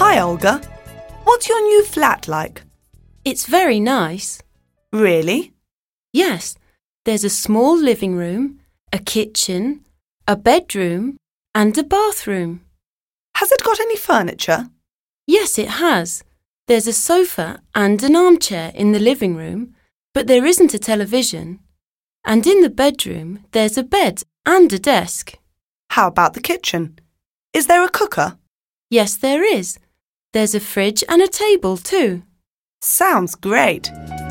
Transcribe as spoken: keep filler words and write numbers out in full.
Hi, Olga. What's your new flat like? It's very nice. Really? Yes, there's a small living room, a kitchen, a bedroom and a bathroom. Has it got any furniture? Yes, it has. There's a sofa and an armchair in the living room, but there isn't a television. And in the bedroom, there's a bed and a desk. How about the kitchen? Is there a cooker? Yes, there is. There's a fridge and a table too. Sounds great.